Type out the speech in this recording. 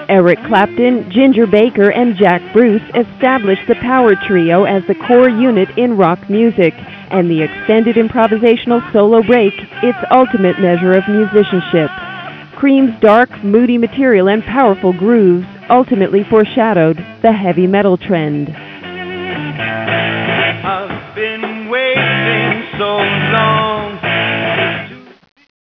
Eric Clapton, Ginger Baker, and Jack Bruce established the Power Trio as the core unit in rock music, and the extended improvisational solo break its ultimate measure of musicianship. Cream's dark, moody material and powerful grooves ultimately foreshadowed the heavy metal trend. I've been waiting so long.